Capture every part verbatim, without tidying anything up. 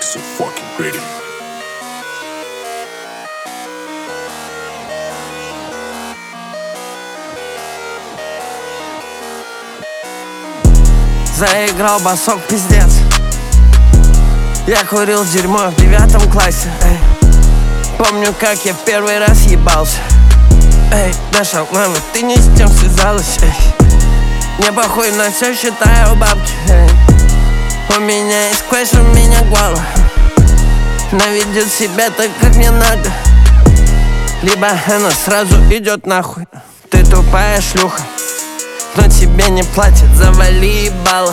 so fucking pretty. Заиграл басок, пиздец. Я курил дерьмо в девятом классе, эй. Помню, как я в первый раз ебался. Эй, Даша, мама, ты не с тем связалась, эй. Мне похуй на все, считаю бабки, эй. У меня есть квест, у меня гвала. Она ведет себя так, как мне надо. Либо она сразу идет нахуй. Ты тупая шлюха, но тебе не платят, завали ебало.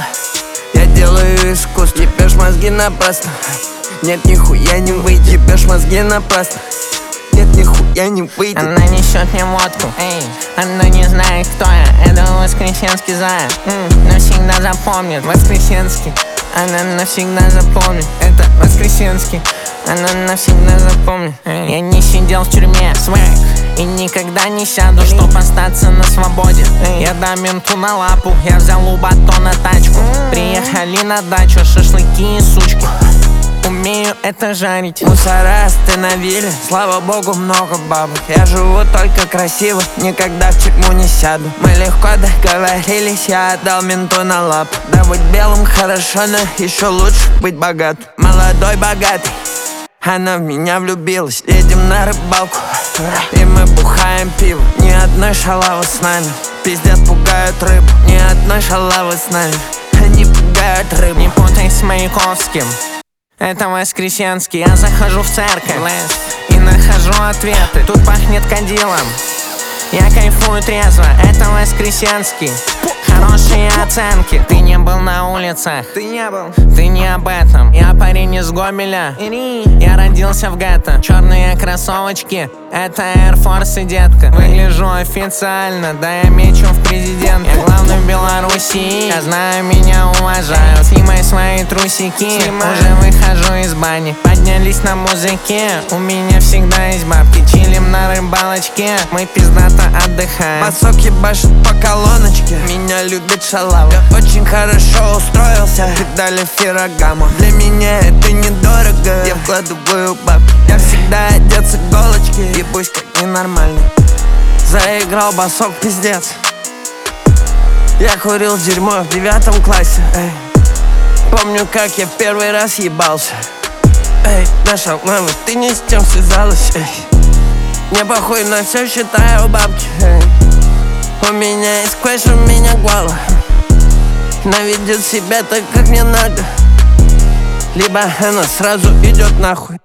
Я делаю искусство, ебешь мозги напрасно. Нет, нихуя не выйдет, ебешь мозги напрасно. Нет, нихуя не выйдет. Она несет мне водку, эй. Она не знает, кто я. Это Воскресенский заяц, м-м. Навсегда запомнит Воскресенский. Она навсегда запомнит. Это Воскресенский. Она навсегда запомнит. Эй. Я не сидел в тюрьме, свэк. И никогда не сяду, чтоб остаться на свободе. Эй. Я дам менту на лапу. Я взял у батона тачку. Приехали на дачу, шашлыки и сучки. Умею это жарить. Мусора остановили, слава богу, много бабок. Я живу только красиво, никогда в тюрьму не сяду. Мы легко договорились, я отдал менту на лап. Да быть белым хорошо, но еще лучше быть богатым. Молодой, богатый, она в меня влюбилась. Едем на рыбалку, и мы бухаем пиво. Ни одной шалавы с нами, пиздец, пугают рыбу. Ни одной шалавы с нами, они пугают рыбу. Не путай с Маяковским, это Воскресенский. Я захожу в церковь и нахожу ответы. Тут пахнет кадилом, я кайфую трезво. Это Воскресенский. Хорошие оценки. Ты не был на улицах, Ты не был, ты не об этом. Я парень из Гомеля, я родился в гетто. Черные кроссовочки, это Air Force, детка. Выгляжу официально, да я мечу в президент. Я главный в Беларуси, я знаю, меня уважают. Снимай свои трусики, Снимай. уже выхожу из бани. Поднялись на музыке, у меня всегда есть бабки. Чилим на рыбалочке, мы пиздато отдыхаем. басок ебашит по колоночке, меня любит шалава. Я очень хорошо устроился, и дали феррагаму. Для меня это недорого, я вкладываю бабки. Я всегда одет с иголочки, ебусь как ненормальный. Заиграл басок, пиздец. Я курил дерьмо в девятом классе, эй. Помню, как я в первый раз ебался. Эй, Даша, мама, ты не с тем связалась, эй. Мне похуй на все, считаю бабки, эй. У меня есть квест, у меня гвала. Она ведет себя так, как мне надо. Либо она сразу идет нахуй.